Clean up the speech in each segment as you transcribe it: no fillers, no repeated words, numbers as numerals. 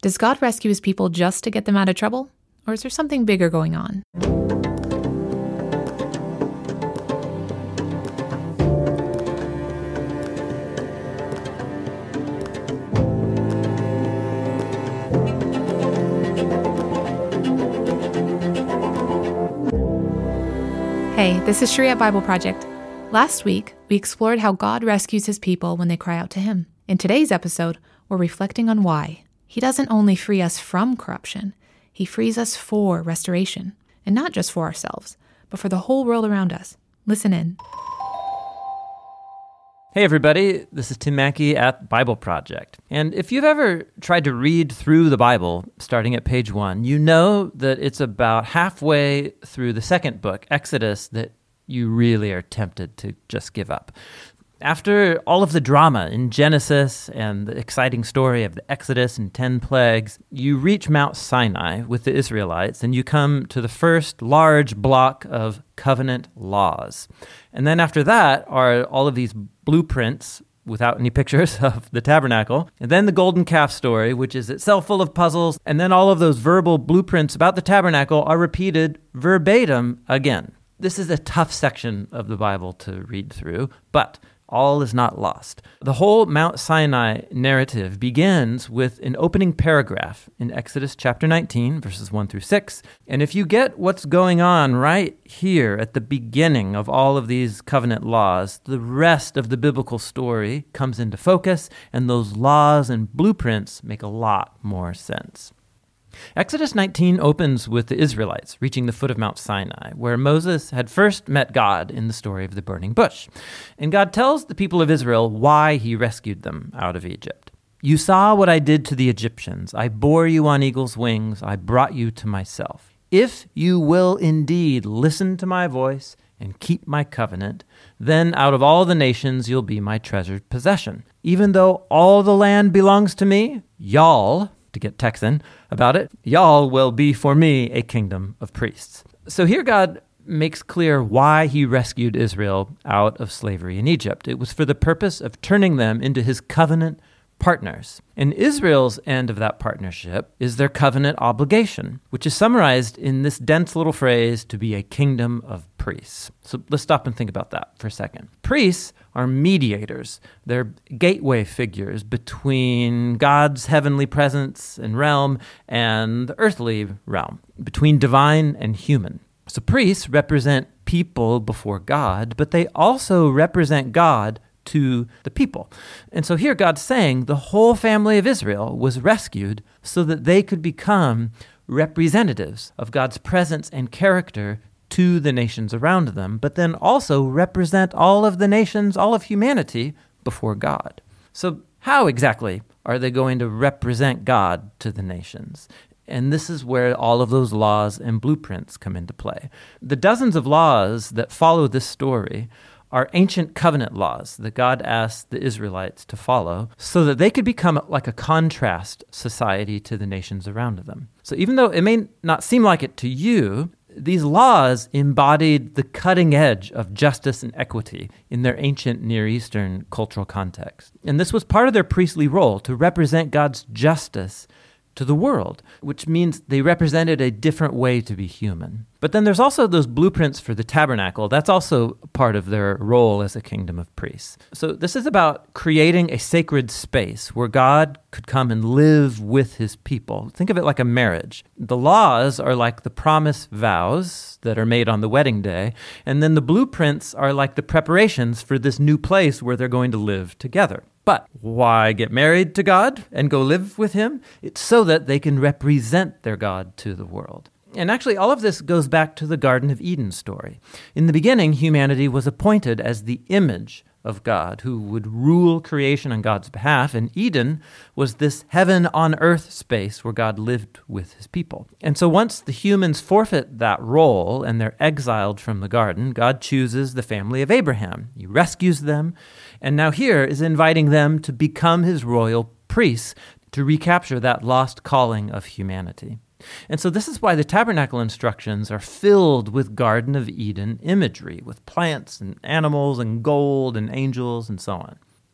Does God rescue his people just to get them out of trouble? Or is there something bigger going on? Hey, this is Shri at Bible Project. Last week, we explored how God rescues his people when they cry out to him. In today's episode, we're reflecting on why. He doesn't only free us from corruption, he frees us for restoration. And not just for ourselves, but for the whole world around us. Listen in. Hey everybody, this is Tim Mackey at Bible Project. And if you've ever tried to read through the Bible, starting at page 1, you know that it's about halfway through the second book, Exodus, that you really are tempted to just give up. After all of the drama in Genesis and the exciting story of the Exodus and 10 plagues, you reach Mount Sinai with the Israelites, and you come to the first large block of covenant laws. And then after that are all of these blueprints without any pictures of the tabernacle, and then the golden calf story, which is itself full of puzzles, and then all of those verbal blueprints about the tabernacle are repeated verbatim again. This is a tough section of the Bible to read through, but all is not lost. The whole Mount Sinai narrative begins with an opening paragraph in Exodus chapter 19, verses 1 through 6. And if you get what's going on right here at the beginning of all of these covenant laws, the rest of the biblical story comes into focus, and those laws and blueprints make a lot more sense. Exodus 19 opens with the Israelites reaching the foot of Mount Sinai, where Moses had first met God in the story of the burning bush. And God tells the people of Israel why he rescued them out of Egypt. "You saw what I did to the Egyptians. I bore you on eagle's wings. I brought you to myself. If you will indeed listen to my voice and keep my covenant, then out of all the nations you'll be my treasured possession. Even though all the land belongs to me, y'all," to get Texan about it, "y'all will be for me a kingdom of priests." So here God makes clear why he rescued Israel out of slavery in Egypt. It was for the purpose of turning them into his covenant partners. And Israel's end of that partnership is their covenant obligation, which is summarized in this dense little phrase, to be a kingdom of priests. So let's stop and think about that for a second. Priests are mediators. They're gateway figures between God's heavenly presence and realm and the earthly realm, between divine and human. So priests represent people before God, but they also represent God to the people. And so here God's saying the whole family of Israel was rescued so that they could become representatives of God's presence and character to the nations around them, but then also represent all of the nations, all of humanity before God. So how exactly are they going to represent God to the nations? And this is where all of those laws and blueprints come into play. The dozens of laws that follow this story are ancient covenant laws that God asked the Israelites to follow so that they could become like a contrast society to the nations around them. So even though it may not seem like it to you, these laws embodied the cutting edge of justice and equity in their ancient Near Eastern cultural context. And this was part of their priestly role, to represent God's justice to the world, which means they represented a different way to be human. But then there's also those blueprints for the tabernacle. That's also part of their role as a kingdom of priests. So this is about creating a sacred space where God could come and live with his people. Think of it like a marriage. The laws are like the promise vows that are made on the wedding day, and then the blueprints are like the preparations for this new place where they're going to live together. But why get married to God and go live with him? It's so that they can represent their God to the world. And actually, all of this goes back to the Garden of Eden story. In the beginning, humanity was appointed as the image of God who would rule creation on God's behalf, and Eden was this heaven on earth space where God lived with his people. And so once the humans forfeit that role and they're exiled from the garden, God chooses the family of Abraham. He rescues them, and now here is inviting them to become his royal priests to recapture that lost calling of humanity. And so this is why the tabernacle instructions are filled with Garden of Eden imagery, with plants and animals and gold and angels and so on.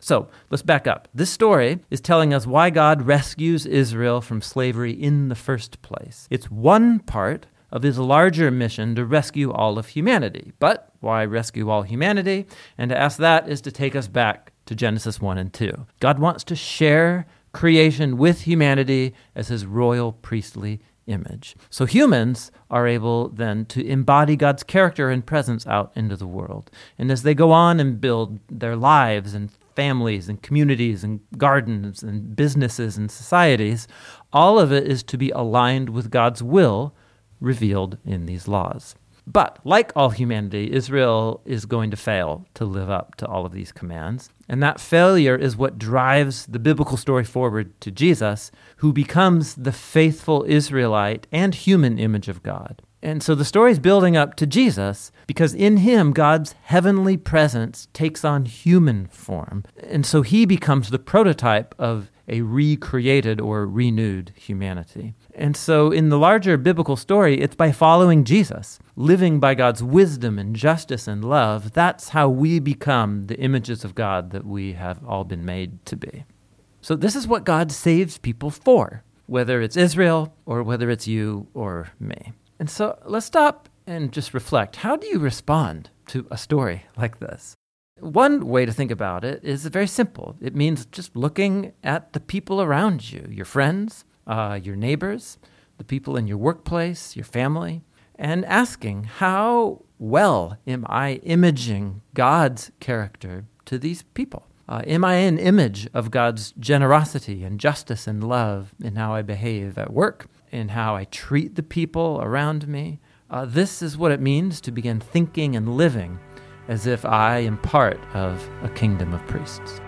So let's back up. This story is telling us why God rescues Israel from slavery in the first place. It's one part of his larger mission to rescue all of humanity. But why rescue all humanity? And to ask that is to take us back to Genesis 1 and 2. God wants to share creation with humanity as his royal priestly image. So humans are able then to embody God's character and presence out into the world. And as they go on and build their lives and families and communities and gardens and businesses and societies, all of it is to be aligned with God's will revealed in these laws. But like all humanity, Israel is going to fail to live up to all of these commands. And that failure is what drives the biblical story forward to Jesus, who becomes the faithful Israelite and human image of God. And so the story is building up to Jesus because in him, God's heavenly presence takes on human form. And so he becomes the prototype of a recreated or renewed humanity. And so in the larger biblical story, it's by following Jesus, living by God's wisdom and justice and love. That's how we become the images of God that we have all been made to be. So this is what God saves people for, whether it's Israel or whether it's you or me. And so let's stop and just reflect. How do you respond to a story like this? One way to think about it is very simple. It means just looking at the people around you, your friends, your neighbors, the people in your workplace, your family, and asking, how well am I imaging God's character to these people? Am I an image of God's generosity and justice and love in how I behave at work, in how I treat the people around me? This is what it means to begin thinking and living as if I am part of a kingdom of priests.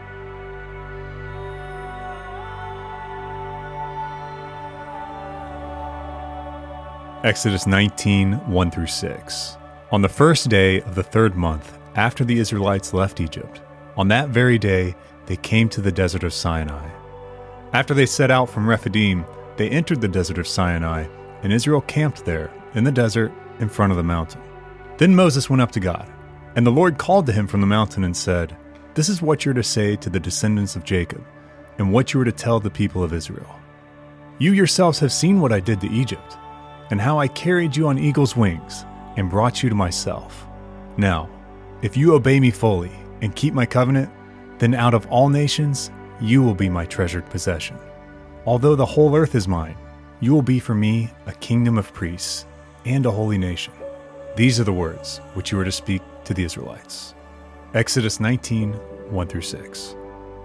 Exodus 19, 1 through 6. On the first day of the third month after the Israelites left Egypt, on that very day they came to the desert of Sinai. After they set out from Rephidim, they entered the desert of Sinai, and Israel camped there in the desert in front of the mountain. Then Moses went up to God, and the Lord called to him from the mountain and said, "This is what you're to say to the descendants of Jacob, and what you are to tell the people of Israel. You yourselves have seen what I did to Egypt, and how I carried you on eagle's wings and brought you to myself. Now, if you obey me fully and keep my covenant, then out of all nations you will be my treasured possession. Although the whole earth is mine, you will be for me a kingdom of priests and a holy nation. These are the words which you are to speak to the Israelites." Exodus 19, 1 through 6.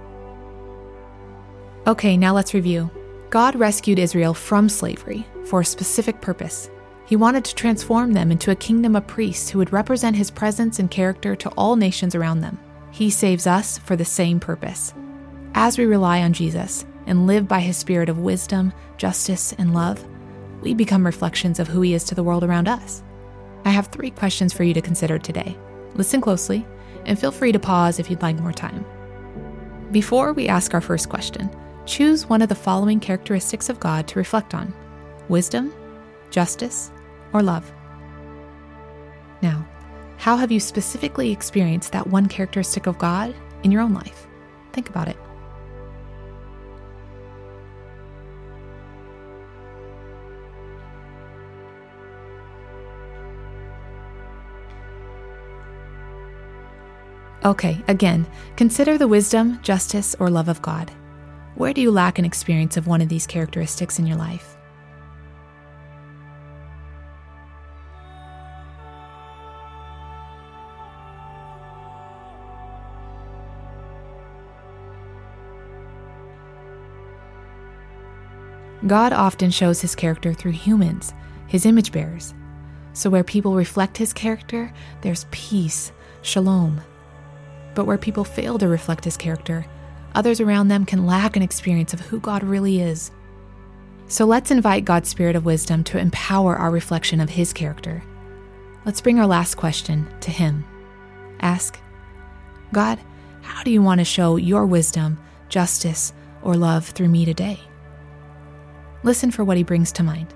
Okay, now let's review. God rescued Israel from slavery for a specific purpose. He wanted to transform them into a kingdom of priests who would represent his presence and character to all nations around them. He saves us for the same purpose. As we rely on Jesus and live by his spirit of wisdom, justice, and love, we become reflections of who he is to the world around us. I have 3 questions for you to consider today. Listen closely, and feel free to pause if you'd like more time. Before we ask our first question, choose one of the following characteristics of God to reflect on: wisdom, justice, or love. Now, how have you specifically experienced that one characteristic of God in your own life? Think about it. Okay, again, consider the wisdom, justice, or love of God. Where do you lack an experience of one of these characteristics in your life? God often shows his character through humans, his image bearers. So where people reflect his character, there's peace, shalom. But where people fail to reflect his character, others around them can lack an experience of who God really is. So let's invite God's spirit of wisdom to empower our reflection of his character. Let's bring our last question to him. Ask, God, how do you want to show your wisdom, justice, or love through me today? Listen for what he brings to mind.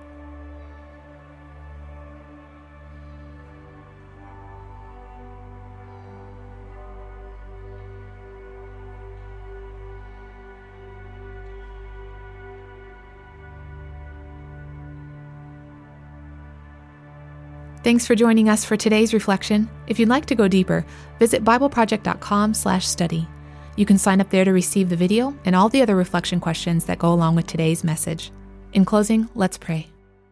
Thanks for joining us for today's reflection. If you'd like to go deeper, visit BibleProject.com/study. You can sign up there to receive the video and all the other reflection questions that go along with today's message. In closing, let's pray.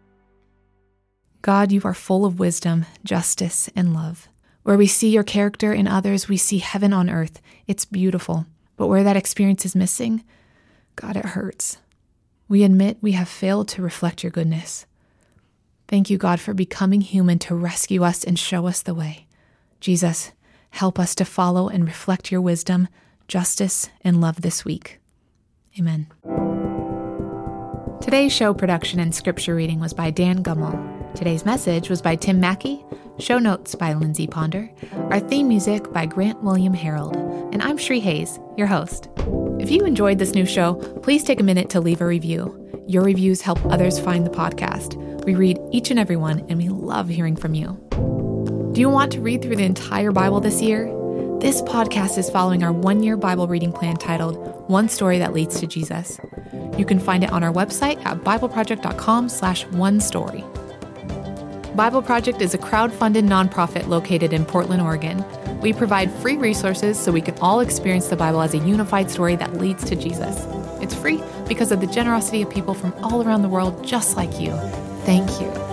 God, you are full of wisdom, justice, and love. Where we see your character in others, we see heaven on earth. It's beautiful. But where that experience is missing, God, it hurts. We admit we have failed to reflect your goodness. Thank you, God, for becoming human to rescue us and show us the way. Jesus, help us to follow and reflect your wisdom, justice, and love this week. Amen. Today's show production and scripture reading was by Dan Gummel. Today's message was by Tim Mackey. Show notes by Lindsay Ponder. Our theme music by Grant William Harold. And I'm Shree Hayes, your host. If you enjoyed this new show, please take a minute to leave a review. Your reviews help others find the podcast. We read each and every one, and we love hearing from you. Do you want to read through the entire Bible this year? This podcast is following our one-year Bible reading plan titled One Story That Leads to Jesus. You can find it on our website at BibleProject.com/onestory. Bible Project is a crowd-funded nonprofit located in Portland, Oregon. We provide free resources so we can all experience the Bible as a unified story that leads to Jesus. It's free because of the generosity of people from all around the world just like you. Thank you.